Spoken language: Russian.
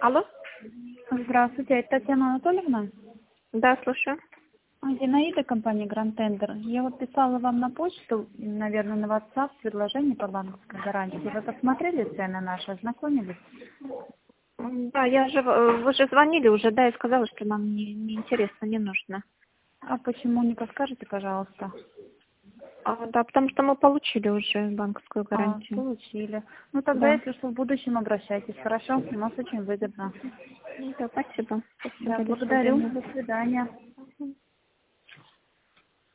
Алло? Здравствуйте, это Татьяна Анатольевна. Да, слушаю. Зинаида, компания Grand Tender. Я вот писала вам на почту, наверное, на WhatsApp предложение по банковской гарантии. Вы посмотрели цены наши, ознакомились? Да, вы же звонили уже, да, и сказала, что нам не интересно, не нужно. А почему не подскажете, пожалуйста? Да, потому что мы получили уже банковскую гарантию. Получили. Ну тогда, Да. если что, в будущем обращайтесь, хорошо? У нас очень выгодно. Да, спасибо. Спасибо, Да, до благодарю. свидания. До свидания.